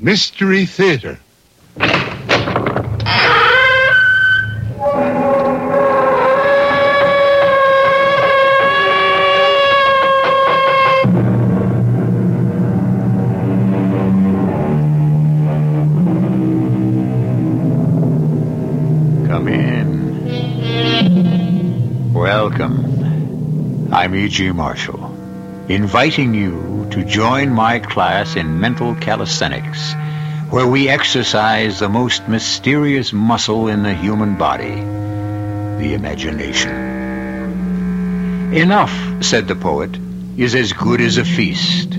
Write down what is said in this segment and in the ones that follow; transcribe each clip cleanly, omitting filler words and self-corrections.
Mystery Theater. Come in. Welcome. I'm E.G. Marshall, inviting you to join my class in mental calisthenics, where we exercise the most mysterious muscle in the human body, the imagination. Enough, said the poet, is as good as a feast.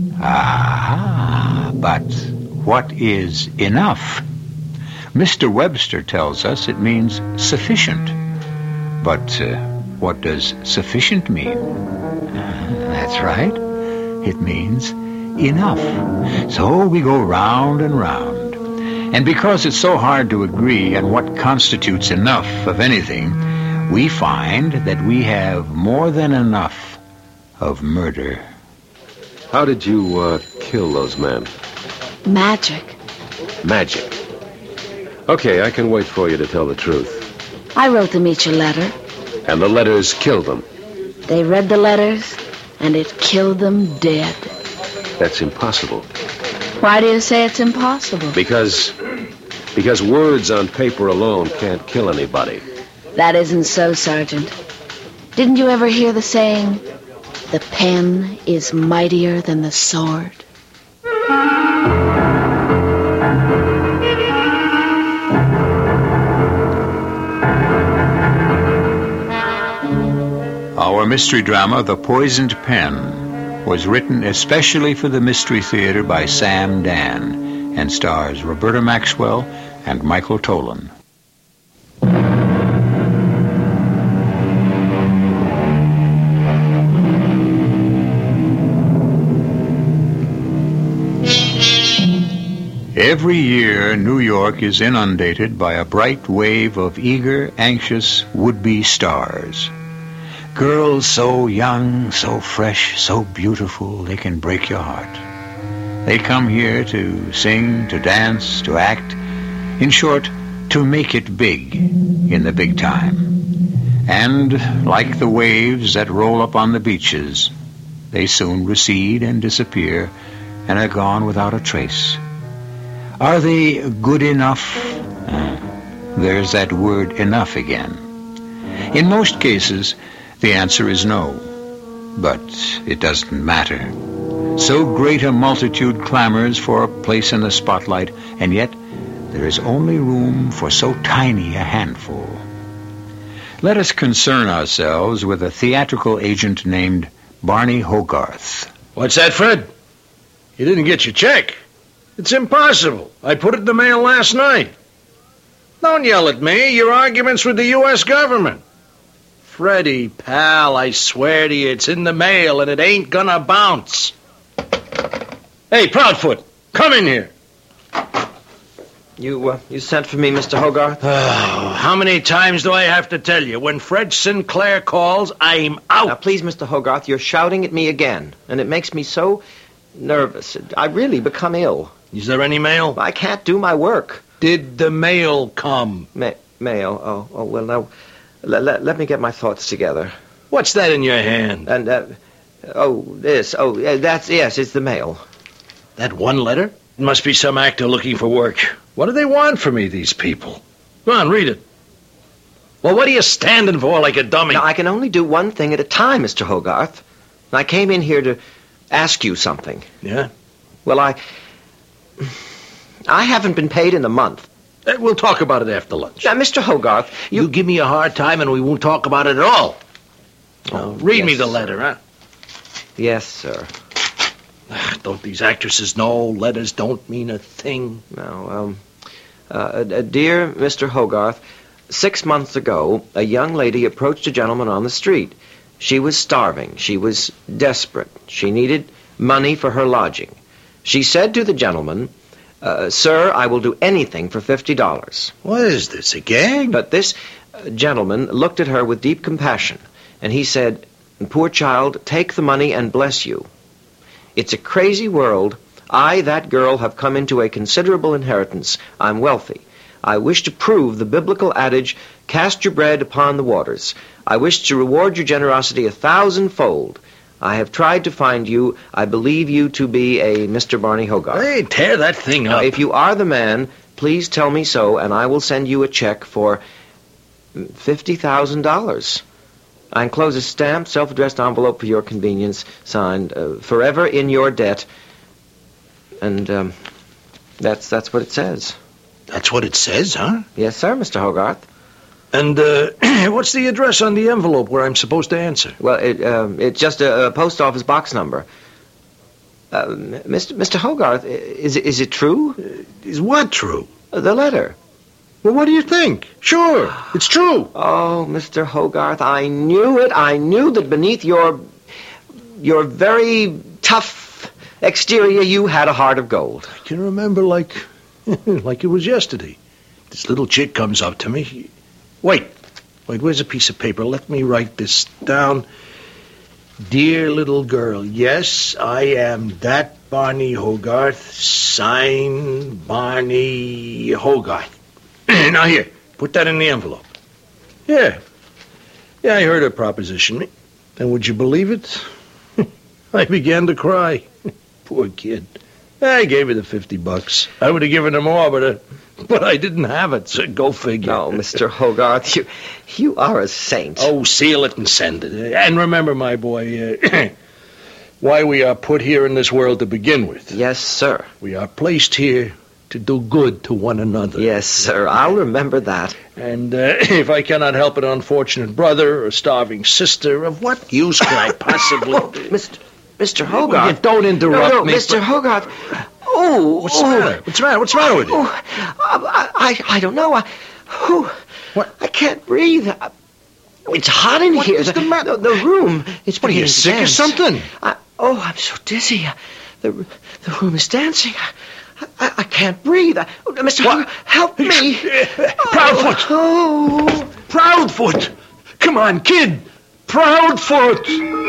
Ah, but what is enough? Mr. Webster tells us it means sufficient. But what does sufficient mean? That's right. It means enough. So we go round and round. And because it's so hard to agree on what constitutes enough of anything, we find that we have more than enough of murder. How did you kill those men? Magic. Magic. Okay, I can wait for you to tell the truth. I wrote them each a letter. And the letters killed them. They read the letters, and it killed them dead. That's impossible. Why do you say it's impossible? Because words on paper alone can't kill anybody. That isn't so, Sergeant. Didn't you ever hear the saying, the pen is mightier than the sword? Our mystery drama, The Poisoned Pen, was written especially for the Mystery Theater by Sam Dan and stars Roberta Maxwell and Michael Tolan. Every year, New York is inundated by a bright wave of eager, anxious, would-be stars. Girls so young, so fresh, so beautiful, they can break your heart. They come here to sing, to dance, to act. In short, to make it big in the big time. And like the waves that roll up on the beaches, they soon recede and disappear and are gone without a trace. Are they good enough? There's that word enough again. In most cases, the answer is no, but it doesn't matter. So great a multitude clamors for a place in the spotlight, and yet there is only room for so tiny a handful. Let us concern ourselves with a theatrical agent named Barney Hogarth. What's that, Fred? You didn't get your check. It's impossible. I put it in the mail last night. Don't yell at me. Your argument's with the U.S. government. Freddie, pal, I swear to you, it's in the mail and it ain't gonna bounce. Hey, Proudfoot, come in here. You sent for me, Mr. Hogarth? Oh, how many times do I have to tell you? When Fred Sinclair calls, I'm out. Now, please, Mr. Hogarth, you're shouting at me again, and it makes me so nervous. I really become ill. Is there any mail? I can't do my work. Did the mail come? Mail? Oh, well, now... Let me get my thoughts together. What's that in your hand? And, this. Oh, that's, yes, it's the mail. That one letter? It must be some actor looking for work. What do they want from me, these people? Go on, read it. Well, what are you standing for like a dummy? Now, I can only do one thing at a time, Mr. Hogarth. I came in here to ask you something. Yeah? Well, I haven't been paid in a month. We'll talk about it after lunch. Now, Mr. Hogarth, you give me a hard time and we won't talk about it at all. Read yes, me the letter, huh? Yes, sir. Don't these actresses know letters don't mean a thing? No, dear Mr. Hogarth, 6 months ago, a young lady approached a gentleman on the street. She was starving. She was desperate. She needed money for her lodging. She said to the gentleman, Sir, I will do anything for $50. What is this, a gag? But this gentleman looked at her with deep compassion, and he said, Poor child, take the money and bless you. It's a crazy world I, that girl, have come into a considerable inheritance. I'm wealthy. I wish to prove the biblical adage, cast your bread upon the waters. I wish to reward your generosity 1,000-fold. I have tried to find you. I believe you to be a Mr. Barney Hogarth. Hey, tear that thing Now, up. if you are the man, please tell me so, and I will send you a check for $50,000. I enclose a stamped, self-addressed envelope for your convenience, signed, forever in your debt. And, that's what it says. That's what it says, huh? Yes, sir, Mr. Hogarth. And, what's the address on the envelope where I'm supposed to answer? Well, it's just a post office box number. Mr. Hogarth, is it true? Is what true? The letter. Well, what do you think? Sure, it's true. Oh, Mr. Hogarth, I knew it. I knew that beneath your very tough exterior, you had a heart of gold. I can remember like it was yesterday. This little chick comes up to me. Wait, where's a piece of paper? Let me write this down. Dear little girl, yes, I am that Barney Hogarth. Sign Barney Hogarth. Now here, put that in the envelope. Yeah, I heard her proposition me. And would you believe it? I began to cry. Poor kid. I gave her the $50. I would have given her more, but I didn't have it, so go figure. No, Mr. Hogarth, you are a saint. Oh, seal it and send it. And remember, my boy, why we are put here in this world to begin with. Yes, sir. We are placed here to do good to one another. Yes, sir. I'll remember that. And if I cannot help an unfortunate brother or starving sister, of what use could I possibly... Mr. Hogarth. You don't interrupt no, me. Mr. Hogarth. Oh. What's the matter? What's the matter with you? Oh, I don't know. What? I can't breathe. It's hot in here. What's the matter? The room. It's What, are you beginning to sick or dance. something? I'm so dizzy. The room is dancing. I can't breathe. Mr. Hogarth, help me. Proudfoot! Oh. Proudfoot! Come on, kid! Proudfoot!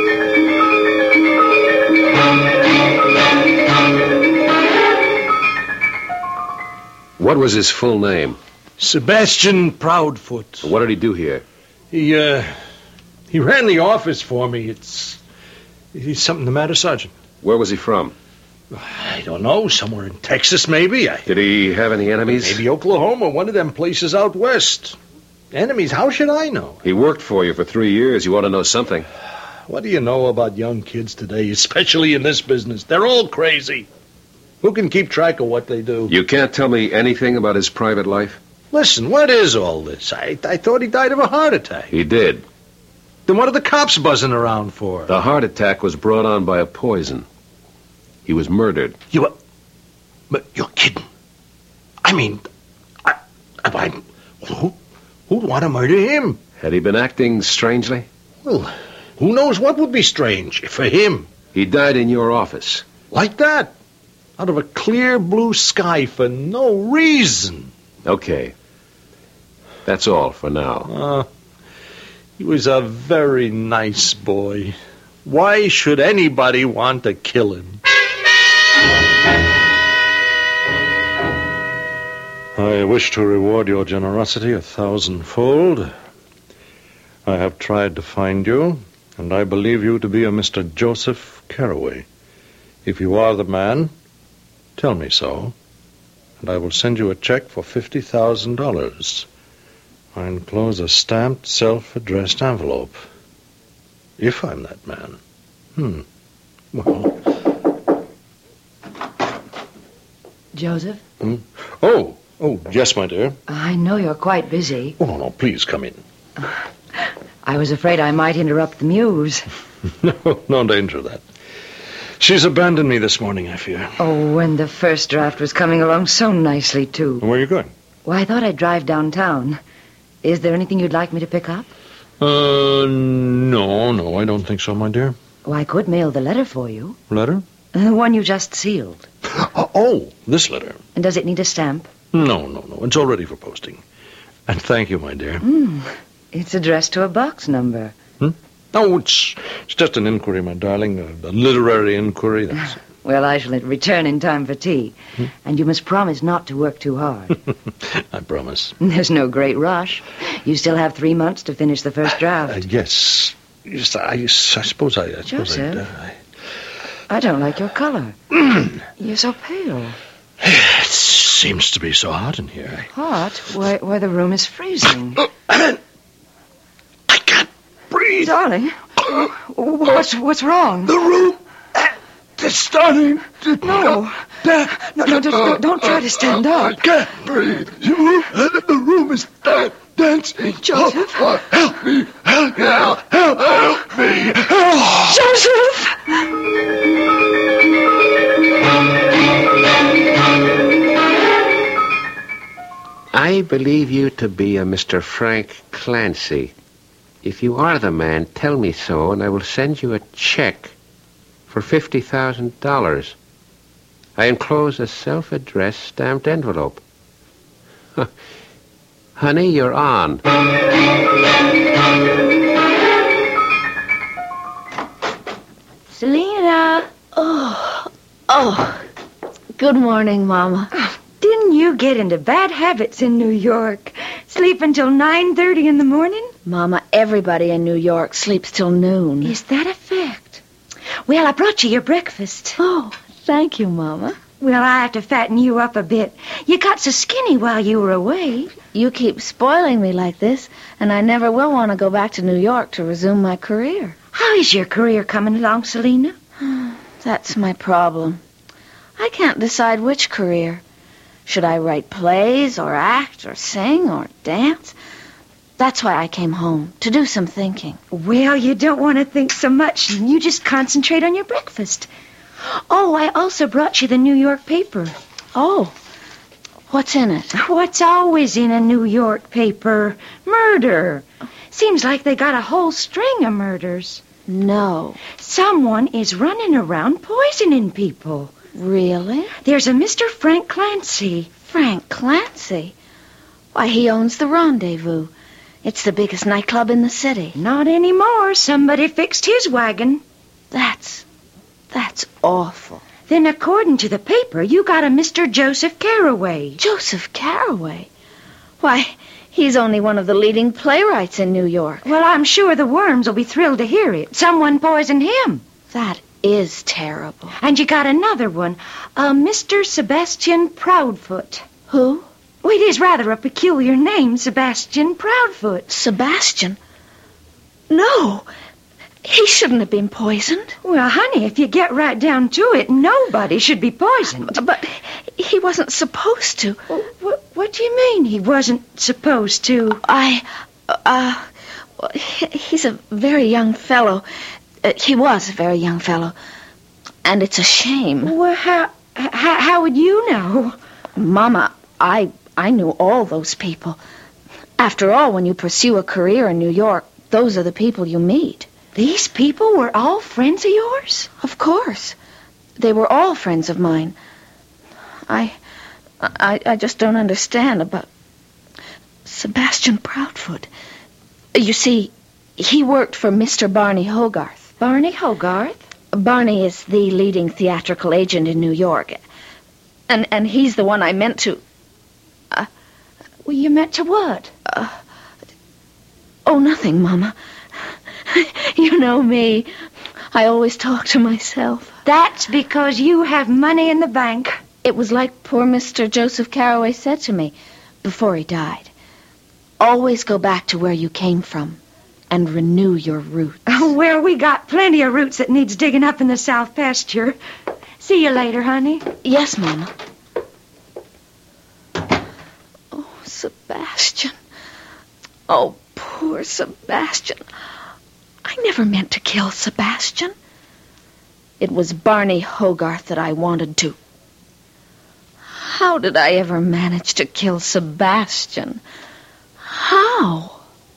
What was his full name? Sebastian Proudfoot. What did he do here? He ran the office for me. Is something the matter, Sergeant? Where was he from? I don't know. Somewhere in Texas, maybe. Did he have any enemies? Maybe Oklahoma, one of them places out west. Enemies, how should I know? He worked for you for 3 years. You ought to know something. What do you know about young kids today, especially in this business? They're all crazy. Who can keep track of what they do? You can't tell me anything about his private life? Listen, what is all this? I thought he died of a heart attack. He did. Then what are the cops buzzing around for? The heart attack was brought on by a poison. He was murdered. But you're kidding. I mean, who'd want to murder him? Had he been acting strangely? Well, who knows what would be strange for him? He died in your office. Like that. Out of a clear blue sky for no reason. Okay. That's all for now. He was a very nice boy. Why should anybody want to kill him? I wish to reward your generosity 1,000-fold. I have tried to find you, and I believe you to be a Mr. Joseph Carraway. If you are the man, tell me so, and I will send you a check for $50,000. I enclose a stamped, self-addressed envelope. If I'm that man. Well. Joseph? Oh, yes, my dear. I know you're quite busy. Oh, no, please come in. I was afraid I might interrupt the muse. No danger of that. She's abandoned me this morning, I fear. Oh, and the first draft was coming along so nicely, too. Where are you going? Why, I thought I'd drive downtown. Is there anything you'd like me to pick up? No, I don't think so, my dear. Oh, I could mail the letter for you. Letter? The one you just sealed. Oh, this letter. And does it need a stamp? No. It's all ready for posting. And thank you, my dear. It's addressed to a box number. No, it's just an inquiry, my darling. A literary inquiry. Well, I shall return in time for tea. And you must promise not to work too hard. I promise. There's no great rush. You still have 3 months to finish the first draft. Yes. Yes, I suppose I... Joseph? I don't like your color. You're so pale. It seems to be so hot in here. Hot? Why, the room is freezing. I can't breathe. Darling, what's wrong? The room is starting to... No, don't try to stand I up. can't breathe. The room is dancing. Joseph? Help me. Help me. Joseph! I believe you to be a Mr. Frank Clancy. If you are the man, tell me so, and I will send you a check for $50,000. I enclose a self-addressed stamped envelope. Honey, you're on. Selena! Oh. Good morning, Mama. Didn't you get into bad habits in New York? Sleep until 9:30 in the morning? Mama, everybody in New York sleeps till noon. Is that a fact? Well, I brought you your breakfast. Oh, thank you, Mama. Well, I have to fatten you up a bit. You got so skinny while you were away. You keep spoiling me like this, and I never will want to go back to New York to resume my career. How is your career coming along, Selena? That's my problem. I can't decide which career. Should I write plays, or act, or sing, or dance? That's why I came home, to do some thinking. Well, you don't want to think so much. You just concentrate on your breakfast. Oh, I also brought you the New York paper. Oh, what's in it? What's always in a New York paper? Murder. Seems like they got a whole string of murders. No. Someone is running around poisoning people. Really? There's a Mr. Frank Clancy. Frank Clancy? Why, he owns the Rendezvous. It's the biggest nightclub in the city. Not anymore. Somebody fixed his wagon. That's awful. Then according to the paper, you got a Mr. Joseph Carraway. Joseph Carraway? Why, he's only one of the leading playwrights in New York. Well, I'm sure the worms will be thrilled to hear it. Someone poisoned him. That is terrible. And you got another one, a Mr. Sebastian Proudfoot. Who? Well, it is rather a peculiar name, Sebastian Proudfoot. Sebastian? No, he shouldn't have been poisoned. Well, honey, if you get right down to it, nobody should be poisoned. But he wasn't supposed to. What do you mean he wasn't supposed to? He's a very young fellow. He was a very young fellow. And it's a shame. Well, how would you know? Mama, I knew all those people. After all, when you pursue a career in New York, those are the people you meet. These people were all friends of yours? Of course. They were all friends of mine. I just don't understand about Sebastian Proudfoot. You see, he worked for Mr. Barney Hogarth. Barney Hogarth? Barney is the leading theatrical agent in New York. And he's the one I meant to... Well, you meant to what? Oh, nothing, Mama. You know me. I always talk to myself. That's because you have money in the bank. It was like poor Mr. Joseph Carraway said to me before he died. Always go back to where you came from and renew your roots. Well, we got plenty of roots that needs digging up in the south pasture. See you later, honey. Yes, Mama. Oh, Sebastian. Oh, poor Sebastian. I never meant to kill Sebastian. It was Barney Hogarth that I wanted to. How did I ever manage to kill Sebastian? How?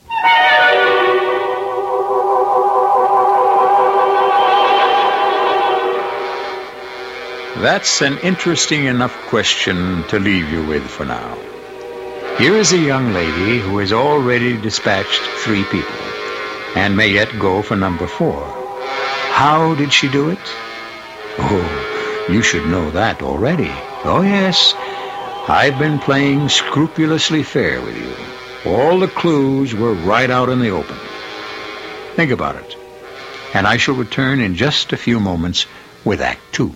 That's an interesting enough question to leave you with for now. Here is a young lady who has already dispatched 3 people and may yet go for number 4. How did she do it? Oh, You should know that already. Oh, yes. I've been playing scrupulously fair with you. All the clues were right out in the open. Think about it. And I shall return in just a few moments with Act Two.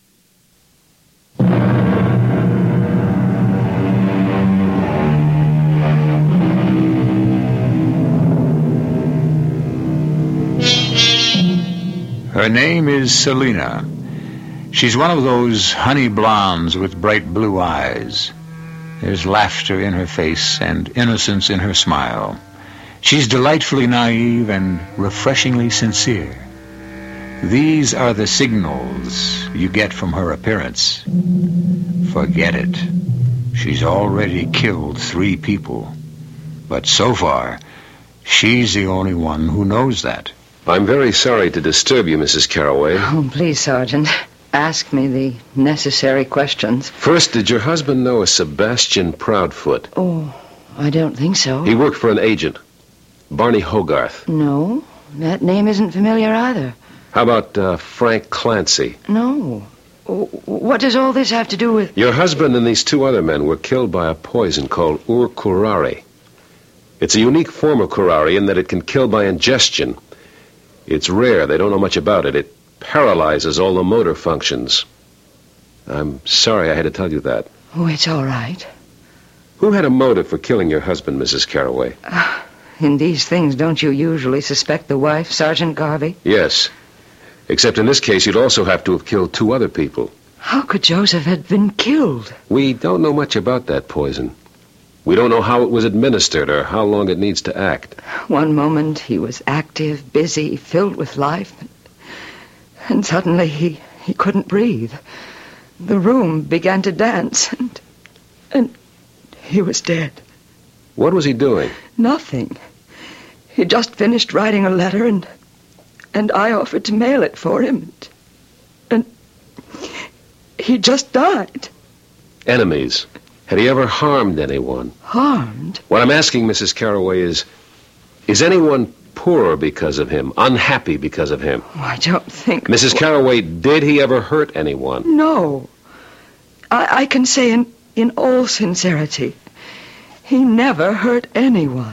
Her name is Selina. She's one of those honey blondes with bright blue eyes. There's laughter in her face and innocence in her smile. She's delightfully naive and refreshingly sincere. These are the signals you get from her appearance. Forget it. She's already killed 3 people. But so far, she's the only one who knows that. I'm very sorry to disturb you, Mrs. Carraway. Oh, please, Sergeant. Ask me the necessary questions. First, did your husband know a Sebastian Proudfoot? Oh, I don't think so. He worked for an agent, Barney Hogarth. No, that name isn't familiar either. How about Frank Clancy? No. What does all this have to do with... Your husband and these 2 other men were killed by a poison called Ur-Curare. It's a unique form of curare in that it can kill by ingestion. It's rare. They don't know much about it. It paralyzes all the motor functions. I'm sorry I had to tell you that. Oh, it's all right. Who had a motive for killing your husband, Mrs. Carraway? In these things, don't you usually suspect the wife, Sergeant Garvey? Yes. Except in this case, you'd also have to have killed 2 other people. How could Joseph have been killed? We don't know much about that poison. We don't know how it was administered or how long it needs to act. One moment he was active, busy, filled with life. And suddenly he couldn't breathe. The room began to dance, and he was dead. What was he doing? Nothing. He just finished writing a letter, and I offered to mail it for him. And he just died. Enemies. Had he ever harmed anyone? Harmed? What I'm asking, Mrs. Carraway, is anyone poorer because of him, unhappy because of him? Oh, I don't think... Mrs. Carraway, did he ever hurt anyone? No. I can say in all sincerity, he never hurt anyone.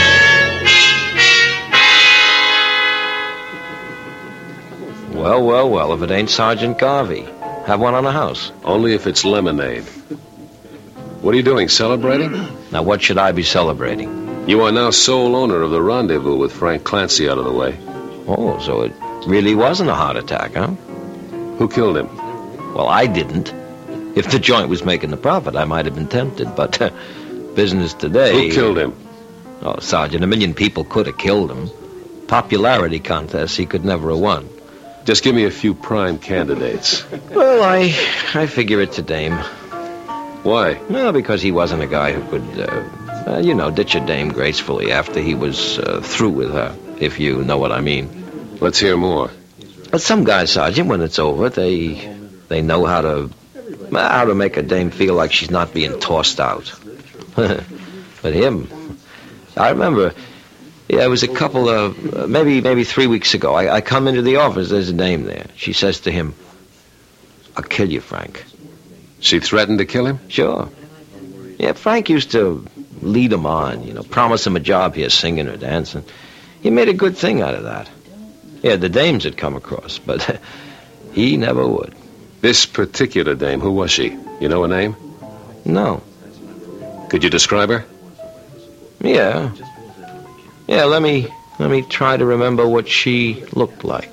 Well, if it ain't Sergeant Garvey. Have one on the house. Only if it's lemonade. What are you doing, celebrating? Now, what should I be celebrating? You are now sole owner of the Rendezvous with Frank Clancy out of the way. Oh, so it really wasn't a heart attack, huh? Who killed him? Well, I didn't. If the joint was making a profit, I might have been tempted, but business today... Who killed him? Oh, Sergeant, 1 million people could have killed him. Popularity contests he could never have won. Just give me a few prime candidates. Well, I figure it's a dame. Why? No, because he wasn't a guy who could, ditch a dame gracefully after he was through with her, if you know what I mean. Let's hear more. But some guys, Sergeant, when it's over, they know how to make a dame feel like she's not being tossed out. But him, I remember, it was a couple of, maybe 3 weeks ago, I come into the office, there's a dame there. She says to him, "I'll kill you, Frank." She threatened to kill him? Sure. Yeah, Frank used to lead him on, promise him a job here singing or dancing. He made a good thing out of that. Yeah, the dames had come across, but he never would. This particular dame, who was she? You know her name? No. Could you describe her? Yeah. Yeah, let me try to remember what she looked like.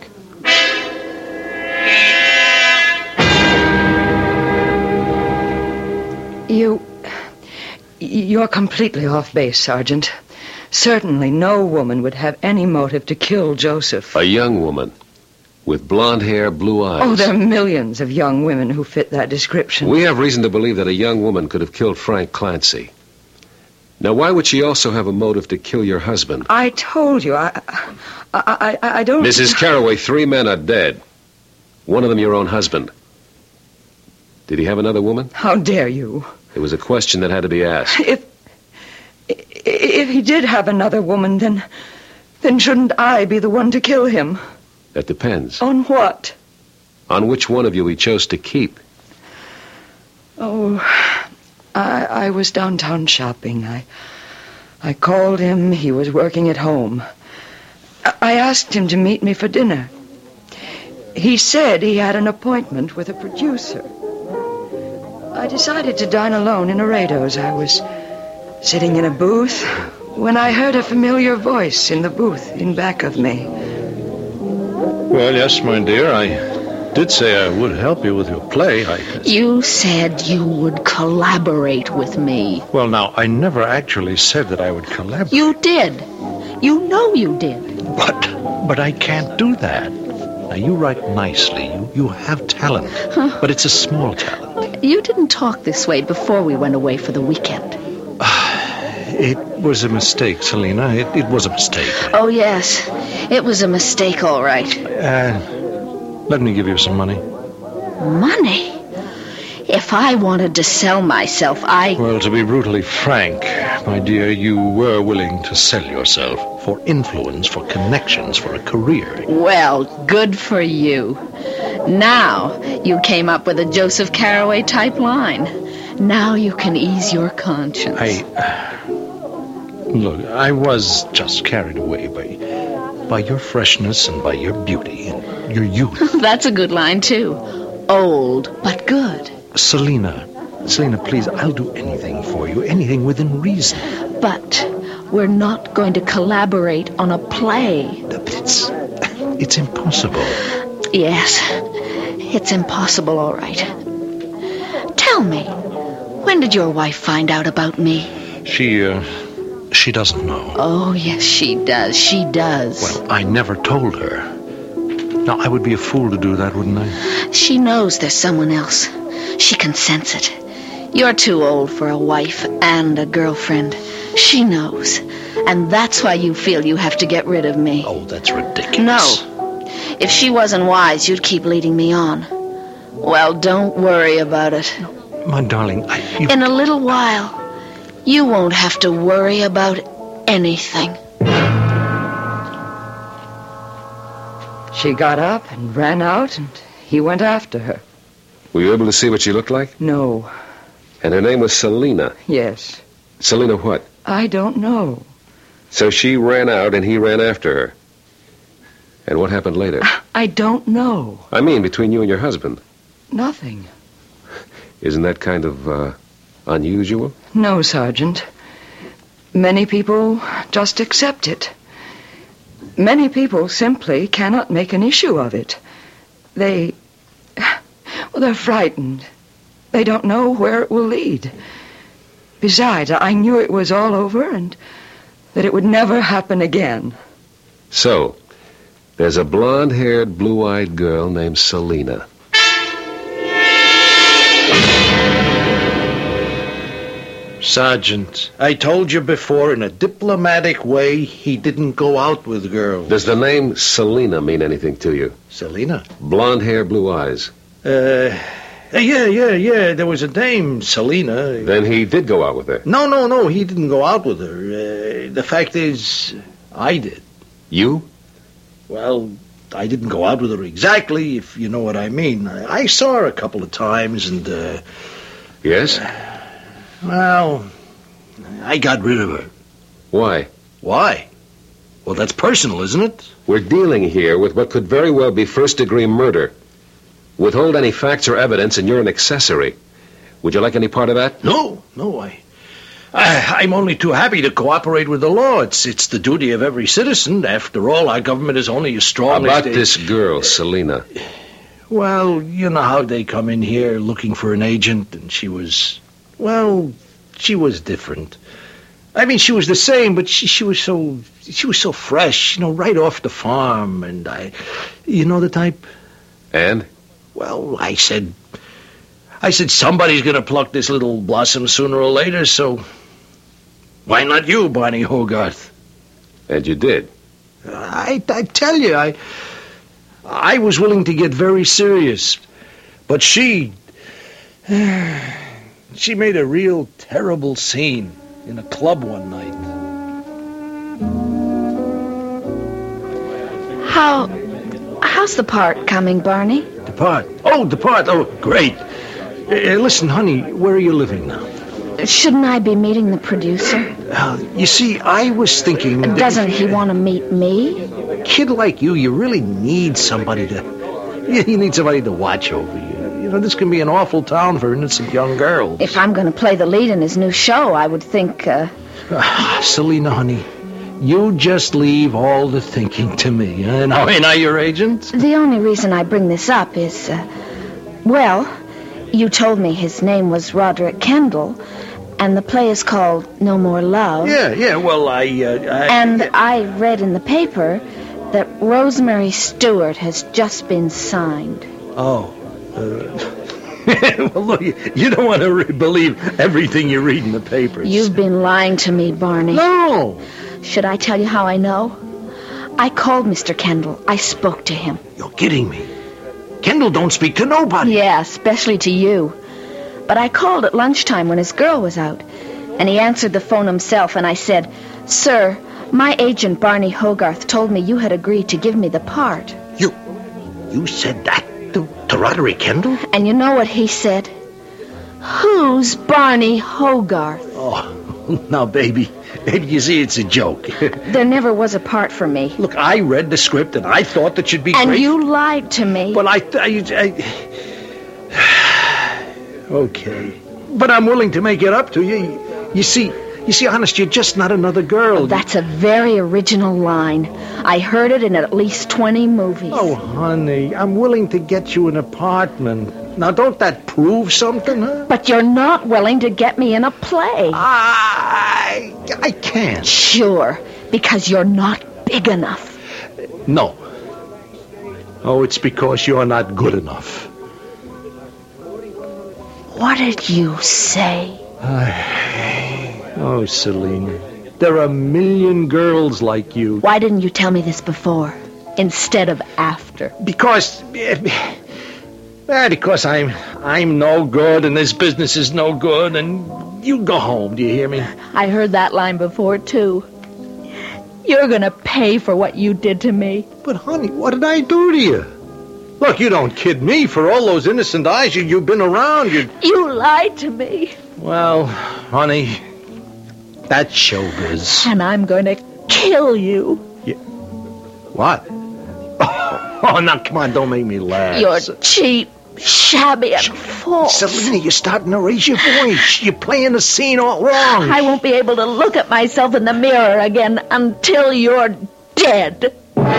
You're completely off base, Sergeant. Certainly no woman would have any motive to kill Joseph. A young woman with blonde hair, blue eyes. Oh, there are millions of young women who fit that description. We have reason to believe that a young woman could have killed Frank Clancy. Now, why would she also have a motive to kill your husband? I told you, I don't... Mrs. Carraway, 3 men are dead. One of them your own husband. Did he have another woman? How dare you? It was a question that had to be asked. If he did have another woman, then shouldn't I be the one to kill him? That depends. On what? on which one of you he chose to keep. Oh, I was downtown shopping. I called him. He was working at home. I asked him to meet me for dinner. He said he had an appointment with a producer. I decided to dine alone in Laredo's. I was sitting in a booth when I heard a familiar voice in the booth in back of me. Well, yes, my dear, I did say I would help you with your play. You said you would collaborate with me. Well, now, I never actually said that I would collaborate. You did. You know you did. But I can't do that. Now, you write nicely. You have talent. Huh? But it's a small talent. You didn't talk this way before we went away for the weekend. It was a mistake, Selina. It was a mistake. Oh, yes. It was a mistake, all right. Let me give you some money. Money? If I wanted to sell myself, Well, to be brutally frank, my dear, you were willing to sell yourself for influence, for connections, for a career. Well, good for you. Now you came up with a Joseph Carraway type line. Now you can ease your conscience. Look, I was just carried away by your freshness and by your beauty and your youth. That's a good line, too. Old, but good. Selina, please, I'll do anything for you, anything within reason. But we're not going to collaborate on a play. It's impossible. Yes, it's impossible, all right. Tell me, when did your wife find out about me? She doesn't know. Oh, yes, she does. She does. Well, I never told her. Now, I would be a fool to do that, wouldn't I? She knows there's someone else. She can sense it. You're too old for a wife and a girlfriend. She knows. And that's why you feel you have to get rid of me. Oh, that's ridiculous. No. If she wasn't wise, you'd keep leading me on. Well, don't worry about it. My darling, In a little while, you won't have to worry about anything. She got up and ran out, and he went after her. Were you able to see what she looked like? No. And her name was Selina. Yes. Selina what? I don't know. So she ran out and he ran after her. And what happened later? I don't know. I mean, between you and your husband. Nothing. Isn't that kind of, unusual? No, Sergeant. Many people just accept it. Many people simply cannot make an issue of it. They're frightened. They don't know where it will lead. Besides, I knew it was all over and that it would never happen again. So, there's a blonde-haired, blue-eyed girl named Selina. Sergeant, I told you before, in a diplomatic way, he didn't go out with girls. Does the name Selina mean anything to you? Selina? Blonde hair, blue eyes. Yeah. There was a dame, Selina. Then he did go out with her. No, he didn't go out with her. The fact is, I did. You? Well, I didn't go out with her exactly, if you know what I mean. I saw her a couple of times, and, Yes? Well, I got rid of her. Why? Why? Well, that's personal, isn't it? We're dealing here with what could very well be first-degree murder. Withhold any facts or evidence, and you're an accessory. Would you like any part of that? No, I'm only too happy to cooperate with the law. It's the duty of every citizen. After all, our government is only as strong About as... this girl, Selina. Well, you know how they come in here looking for an agent, and she was different. I mean, she was the same, but she was so fresh, right off the farm, and you know the type? And? Well, I said somebody's going to pluck this little blossom sooner or later, so why not you, Barney Hogarth? And you did? I tell you, I was willing to get very serious, but she made a real terrible scene in a club one night. How How's the part coming, Barney? The part. Oh, the part. Oh, great. Listen, honey, where are you living now? Shouldn't I be meeting the producer? You see, I was thinking... Doesn't he want to meet me? A kid like you really need somebody to... You need somebody to watch over you. You know, this can be an awful town for innocent young girls. If I'm going to play the lead in his new show, I would think... Selina, honey, you just leave all the thinking to me. Now, ain't I your agent? The only reason I bring this up is... well, you told me his name was Roderick Kendall, and the play is called No More Love. Yeah, well, And I read in the paper that Rosemary Stewart has just been signed. Oh. Well, look, you don't want to believe everything you read in the papers. You've been lying to me, Barney. No! Should I tell you how I know? I called Mr. Kendall. I spoke to him. You're kidding me. Kendall don't speak to nobody. Yeah, especially to you. But I called at lunchtime when his girl was out, and he answered the phone himself, and I said, "Sir, my agent Barney Hogarth told me you had agreed to give me the part." You said that to Roderick Kendall? And you know what he said? "Who's Barney Hogarth?" Oh, now, baby, you see, it's a joke. There never was a part for me. Look, I read the script, and I thought that you'd be And great. you lied to me. Well, Okay. But I'm willing to make it up to you. You see, honest, you're just not another girl. That's a very original line. I heard it in at least 20 movies. Oh, honey, I'm willing to get you an apartment. Now, don't that prove something, huh? But you're not willing to get me in a play. I can't. Sure, because you're not big enough. No. Oh, it's because you're not good enough. What did you say? Oh, Selina, there are a million girls like you. Why didn't you tell me this before, instead of after? Because I'm no good, and this business is no good, and you go home, do you hear me? I heard that line before, too. You're gonna pay for what you did to me. But, honey, what did I do to you? Look, you don't kid me. For all those innocent eyes you've been around. You lied to me. Well, honey, that's showbiz. And I'm going to kill you. What? Oh, now, come on, don't make me laugh. You're cheap, shabby, and false. Selina, you're starting to raise your voice. You're playing the scene all wrong. I won't be able to look at myself in the mirror again until you're dead.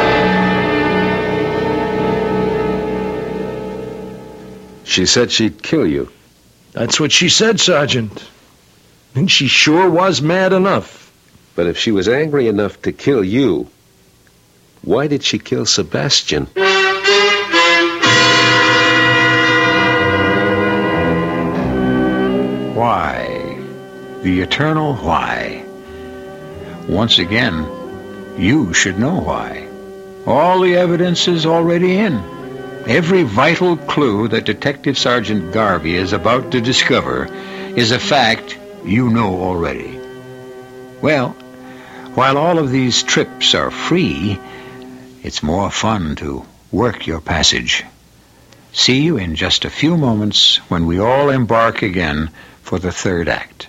She said she'd kill you. That's what she said, Sergeant. And she sure was mad enough. But if she was angry enough to kill you, why did she kill Sebastian? Why? The eternal why. Once again, you should know why. All the evidence is already in. Every vital clue that Detective Sergeant Garvey is about to discover is a fact you know already. Well, while all of these trips are free, it's more fun to work your passage. See you in just a few moments when we all embark again for the third act.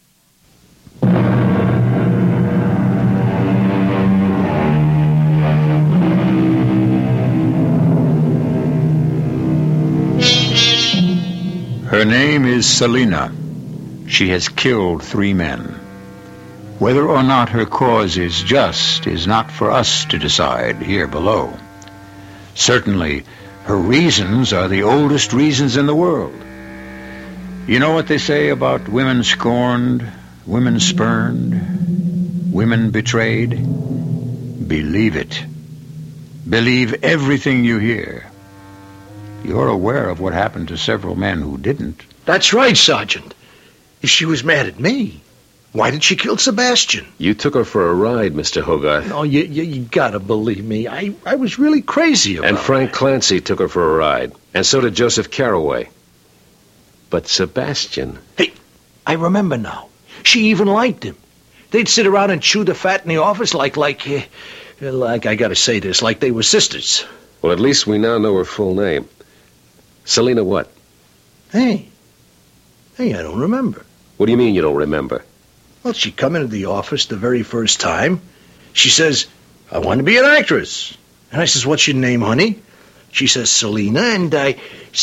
Her name is Selina. She has killed 3 men. Whether or not her cause is just is not for us to decide here below. Certainly, her reasons are the oldest reasons in the world. You know what they say about women scorned, women spurned, women betrayed? Believe it. Believe everything you hear. You're aware of what happened to several men who didn't. That's right, Sergeant. If she was mad at me, why did she kill Sebastian? You took her for a ride, Mr. Hogarth. No, you gotta believe me. I was really crazy about And Frank it. Clancy took her for a ride. And so did Joseph Carraway. But Sebastian... Hey, I remember now. She even liked him. They'd sit around and chew the fat in the office like I gotta say this, like they were sisters. Well, at least we now know her full name. Selina what? Hey, I don't remember. What do you mean you don't remember? Well, she come into the office the very first time. She says, I want to be an actress. And I says, what's your name, honey? She says, Selina, and I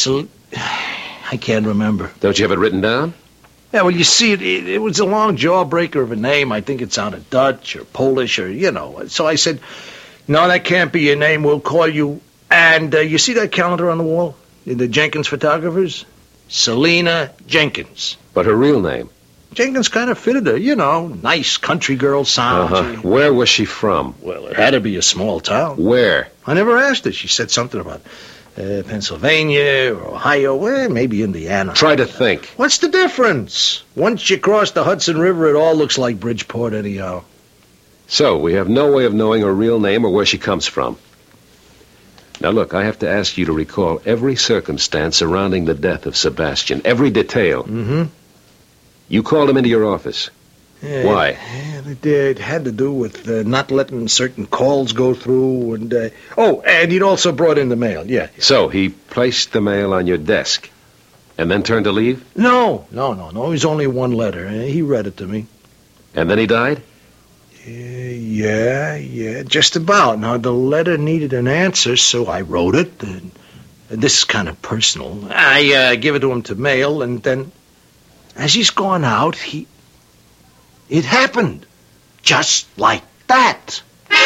can't remember. Don't you have it written down? Yeah, well, you see, it was a long jawbreaker of a name. I think it sounded Dutch or Polish or, So I said, no, that can't be your name. We'll call you. And you see that calendar on the wall? The Jenkins photographers? Selina Jenkins. But her real name? Jenkins kind of fitted her, nice country girl sound. Where was she from? Well, it had to be a small town. Where? I never asked her. She said something about Pennsylvania or Ohio, maybe Indiana. Try to think. What's the difference? Once you cross the Hudson River, it all looks like Bridgeport anyhow. So, we have no way of knowing her real name or where she comes from. Now, look, I have to ask you to recall every circumstance surrounding the death of Sebastian, every detail. Mm-hmm. You called him into your office. Yeah, Why? It had to do with not letting certain calls go through, and and he'd also brought in the mail, yeah. So, he placed the mail on your desk, and then turned to leave? No. It was only one letter. He read it to me. And then he died? Yeah, just about. Now, the letter needed an answer, so I wrote it, and this is kind of personal. I give it to him to mail, and then, as he's gone out, it happened. Just like that.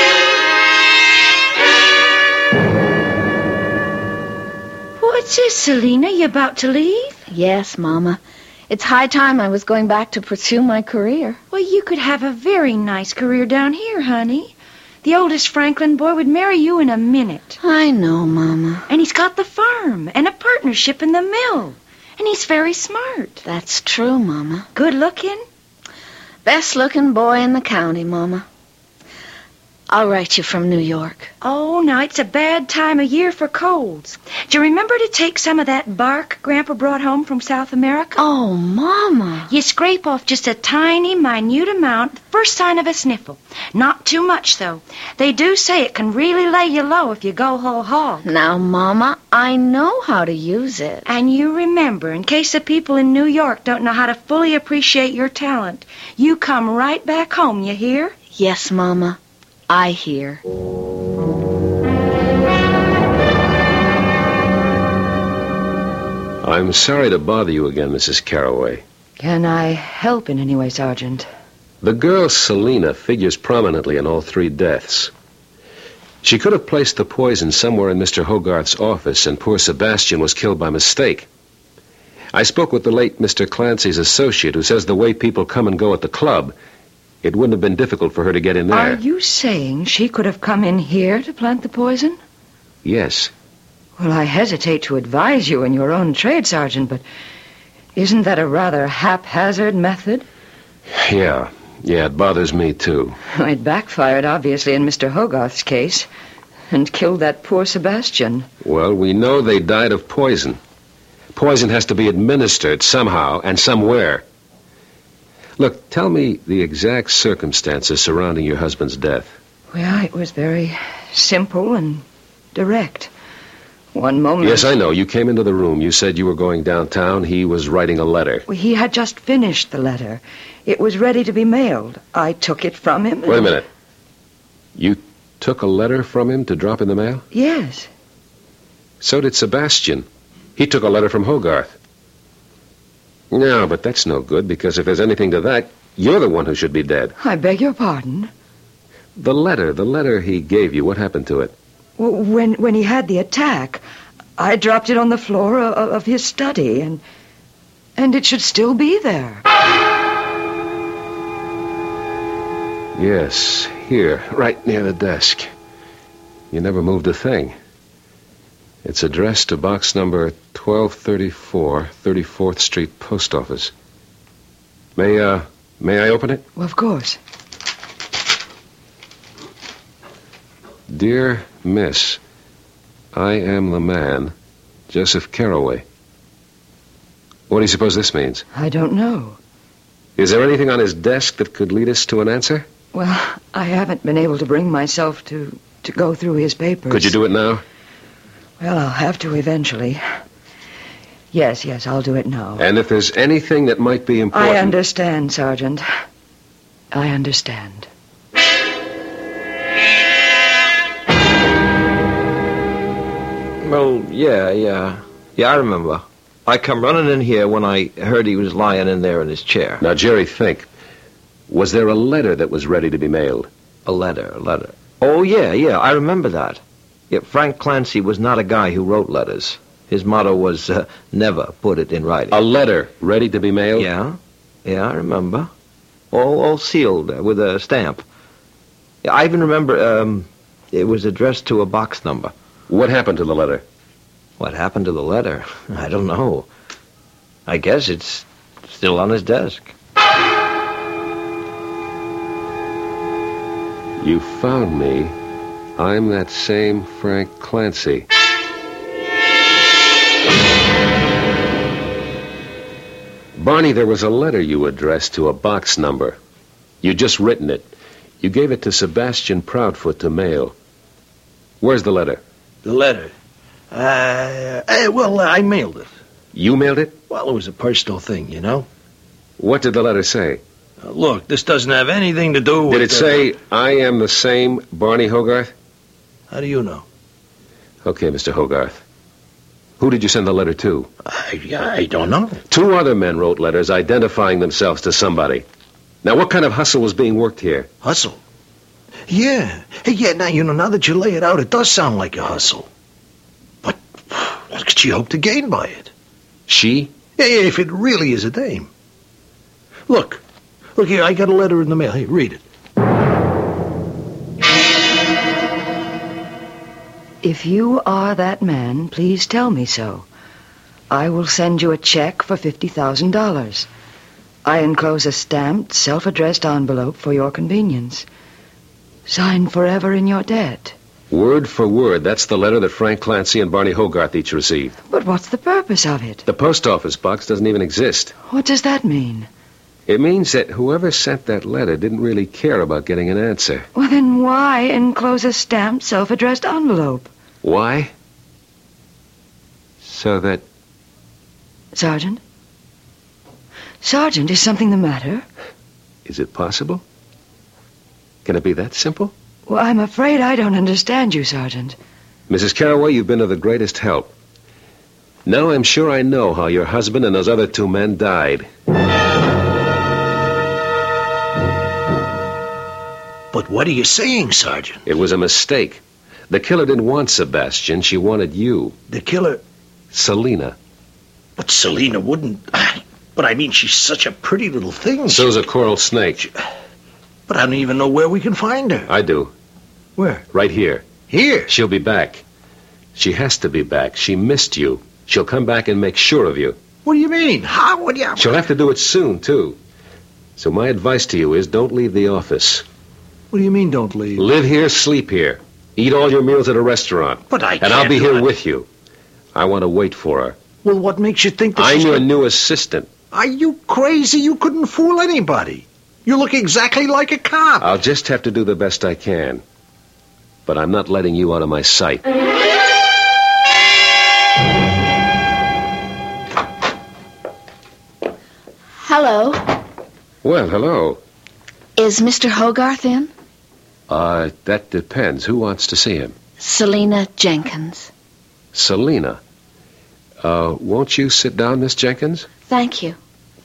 What's this, Selina? You about to leave? Yes, Mama. It's high time I was going back to pursue my career. Well, you could have a very nice career down here, honey. The oldest Franklin boy would marry you in a minute. I know, Mama. And he's got the farm and a partnership in the mill. And he's very smart. That's true, Mama. Good looking. Best looking boy in the county, Mama. I'll write you from New York. Oh, now, it's a bad time of year for colds. Do you remember to take some of that bark Grandpa brought home from South America? Oh, Mama. You scrape off just a tiny, minute amount, the first sign of a sniffle. Not too much, though. They do say it can really lay you low if you go whole hog. Now, Mama, I know how to use it. And you remember, in case the people in New York don't know how to fully appreciate your talent, you come right back home, you hear? Yes, Mama. I hear. I'm sorry to bother you again, Mrs. Carroway. Can I help in any way, Sergeant? The girl Selina figures prominently in all three deaths. She could have placed the poison somewhere in Mr. Hogarth's office, and poor Sebastian was killed by mistake. I spoke with the late Mr. Clancy's associate, who says the way people come and go at the club, it wouldn't have been difficult for her to get in there. Are you saying she could have come in here to plant the poison? Yes. Well, I hesitate to advise you in your own trade, Sergeant, but isn't that a rather haphazard method? Yeah, it bothers me, too. It backfired, obviously, in Mr. Hogarth's case, and killed that poor Sebastian. Well, we know they died of poison. Poison has to be administered somehow and somewhere. Look, tell me the exact circumstances surrounding your husband's death. Well, it was very simple and direct. One moment... Yes, I know. You came into the room. You said you were going downtown. He was writing a letter. Well, he had just finished the letter. It was ready to be mailed. I took it from him. Wait a minute. You took a letter from him to drop in the mail? Yes. So did Sebastian. He took a letter from Hogarth. No, but that's no good, because if there's anything to that, you're the one who should be dead. I beg your pardon? The letter he gave you, what happened to it? Well, when he had the attack, I dropped it on the floor of his study, and it should still be there. Yes, here, right near the desk. You never moved a thing. It's addressed to box number 1234, 34th Street Post Office. May I open it? Well, of course. Dear Miss, I am the man, Joseph Carroway. What do you suppose this means? I don't know. Is there anything on his desk that could lead us to an answer? Well, I haven't been able to bring myself to go through his papers. Could you do it now? Well, I'll have to eventually. Yes, I'll do it now. And if there's anything that might be important... I understand, Sergeant. I understand. Well, yeah, I remember. I come running in here when I heard he was lying in there in his chair. Now, Jerry, think. Was there a letter that was ready to be mailed? A letter. Oh, yeah, I remember that. Yet Frank Clancy was not a guy who wrote letters. His motto was, never put it in writing. A letter ready to be mailed? Yeah, I remember. All sealed with a stamp. Yeah, I even remember it was addressed to a box number. What happened to the letter? What happened to the letter? I don't know. I guess it's still on his desk. You found me. I'm that same Frank Clancy. Barney, there was a letter you addressed to a box number. You'd just written it. You gave it to Sebastian Proudfoot to mail. Where's the letter? The letter? Well, I mailed it. You mailed it? Well, it was a personal thing, you know. What did the letter say? Look, this doesn't have anything to do with... Did it say, I am the same Barney Hogarth? How do you know? Okay, Mr. Hogarth. Who did you send the letter to? I don't know. 2 other men wrote letters identifying themselves to somebody. Now, what kind of hustle was being worked here? Hustle? Yeah. Now that you lay it out, it does sound like a hustle. But what could she hope to gain by it? She? Yeah, if it really is a dame. Look here, I got a letter in the mail. Hey, read it. If you are that man, please tell me so. I will send you a check for $50,000. I enclose a stamped, self-addressed envelope for your convenience. Signed forever in your debt. Word for word, that's the letter that Frank Clancy and Barney Hogarth each received. But what's the purpose of it? The post office box doesn't even exist. What does that mean? It means that whoever sent that letter didn't really care about getting an answer. Well, then why enclose a stamped, self-addressed envelope? Why? So that... Sergeant? Sergeant, is something the matter? Is it possible? Can it be that simple? Well, I'm afraid I don't understand you, Sergeant. Mrs. Carraway, you've been of the greatest help. Now I'm sure I know how your husband and those other 2 men died. But what are you saying, Sergeant? It was a mistake. The killer didn't want Sebastian. She wanted you. The killer? Selina. But Selina wouldn't... But I mean, she's such a pretty little thing. So's a coral snake. But I don't even know where we can find her. I do. Where? Right here. Here? She'll be back. She has to be back. She missed you. She'll come back and make sure of you. What do you mean? How would you... She'll have to do it soon, too. So my advice to you is don't leave the office. What do you mean, don't leave? Live here, sleep here. Eat all your meals at a restaurant. But I can't... And I'll be here it. with you. I want to wait for her. Well, what makes you think that I'm she's... your new assistant. Are you crazy? You couldn't fool anybody. You look exactly like a cop. I'll just have to do the best I can. But I'm not letting you out of my sight. Hello. Well, hello. Is Mr. Hogarth in? That depends. Who wants to see him? Selina Jenkins. Selina. Won't you sit down, Miss Jenkins? Thank you.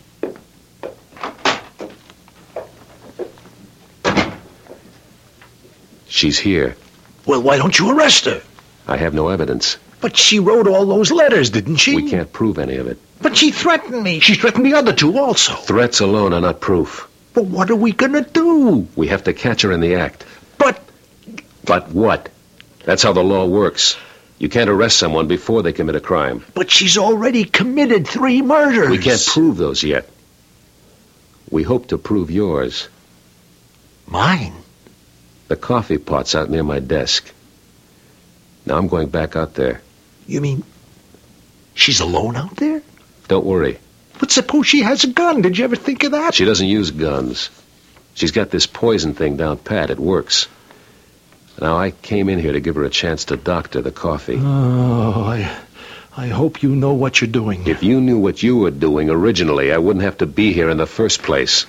She's here. Well, why don't you arrest her? I have no evidence. But she wrote all those letters, didn't she? We can't prove any of it. But she threatened me. She threatened the other 2 also. Threats alone are not proof. But what are we going to do? We have to catch her in the act. But... But what? That's how the law works. You can't arrest someone before they commit a crime. But she's already committed 3 murders. We can't prove those yet. We hope to prove yours. Mine? The coffee pot's out near my desk. Now I'm going back out there. You mean she's alone out there? Don't worry. But suppose she has a gun. Did you ever think of that? She doesn't use guns. She's got this poison thing down pat. It works. Now, I came in here to give her a chance to doctor the coffee. Oh, I hope you know what you're doing. If you knew what you were doing originally, I wouldn't have to be here in the first place.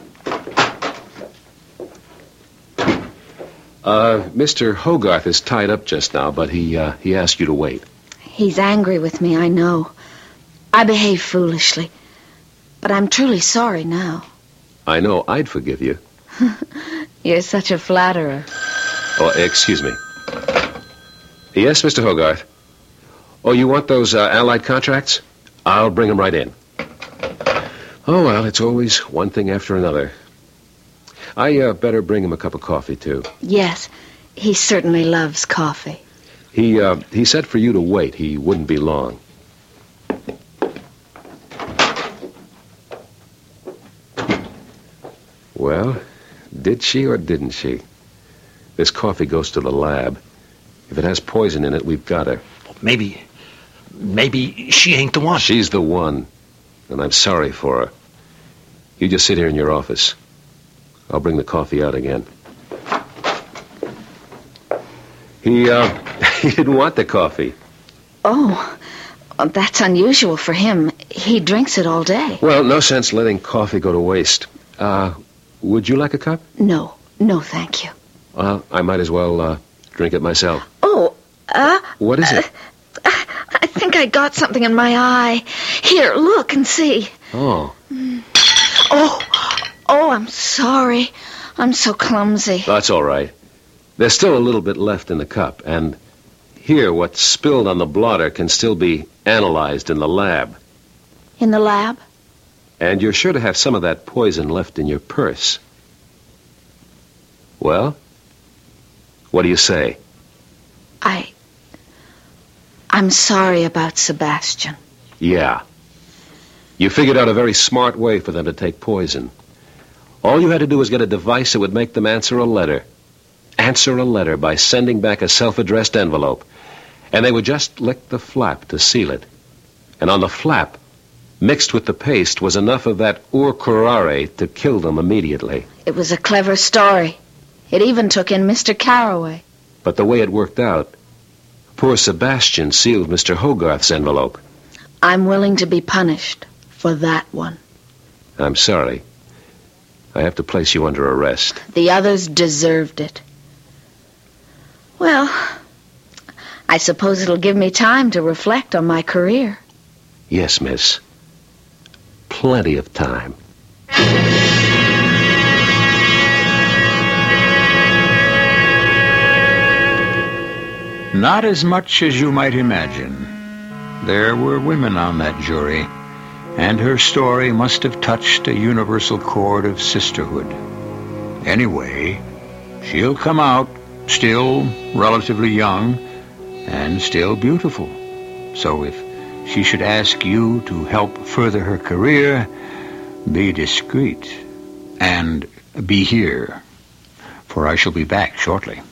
Mr. Hogarth is tied up just now, but he asked you to wait. He's angry with me, I know. I behaved foolishly. But I'm truly sorry now. I know I'd forgive you. You're such a flatterer. Oh, excuse me. Yes, Mr. Hogarth. Oh, you want those Allied contracts? I'll bring them right in. Oh, well, it's always one thing after another. I better bring him a cup of coffee, too. Yes, he certainly loves coffee. He said for you to wait. He wouldn't be long. Well, did she or didn't she? This coffee goes to the lab. If it has poison in it, we've got her. Maybe she ain't the one. She's the one, and I'm sorry for her. You just sit here in your office. I'll bring the coffee out again. He didn't want the coffee. Oh, that's unusual for him. He drinks it all day. Well, no sense letting coffee go to waste. Would you like a cup? No, thank you. Well, I might as well drink it myself. Oh, What is it? I think I got something in my eye. Here, look and see. Oh. Oh, I'm sorry. I'm so clumsy. That's all right. There's still a little bit left in the cup, and here, what's spilled on the blotter can still be analyzed in the lab. In the lab? And you're sure to have some of that poison left in your purse. Well, what do you say? I'm sorry about Sebastian. Yeah. You figured out a very smart way for them to take poison. All you had to do was get a device that would make them answer a letter. Answer a letter by sending back a self-addressed envelope. And they would just lick the flap to seal it. And on the flap, mixed with the paste, was enough of that urcurare to kill them immediately. It was a clever story. It even took in Mr. Carroway. But the way it worked out, poor Sebastian sealed Mr. Hogarth's envelope. I'm willing to be punished for that one. I'm sorry. I have to place you under arrest. The others deserved it. Well, I suppose it'll give me time to reflect on my career. Yes, miss. Plenty of time. Not as much as you might imagine. There were women on that jury, and her story must have touched a universal chord of sisterhood. Anyway, she'll come out still relatively young and still beautiful. So if she should ask you to help further her career, be discreet and be here, for I shall be back shortly.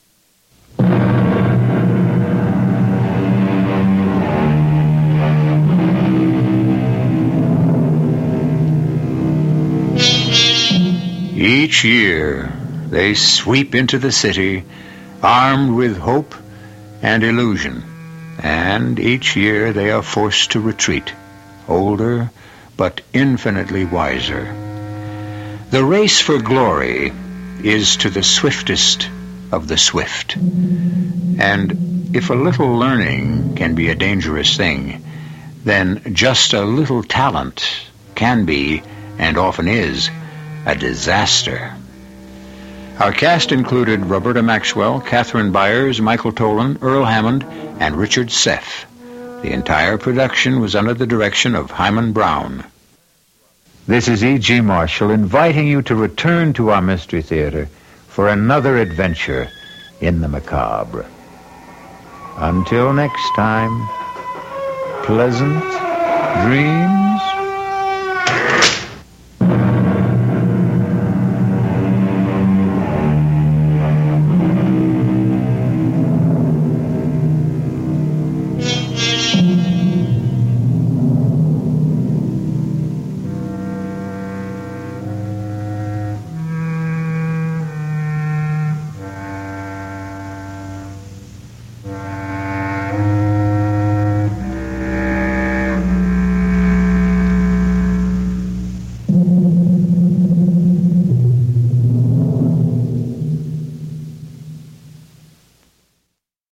Each year, they sweep into the city, armed with hope and illusion. And each year they are forced to retreat, older but infinitely wiser. The race for glory is to the swiftest of the swift. And if a little learning can be a dangerous thing, then just a little talent can be, and often is, a disaster. Our cast included Roberta Maxwell, Catherine Byers, Michael Tolan, Earl Hammond, and Richard Seff. The entire production was under the direction of Hyman Brown. This is E.G. Marshall inviting you to return to our Mystery Theater for another adventure in the macabre. Until next time, pleasant dreams.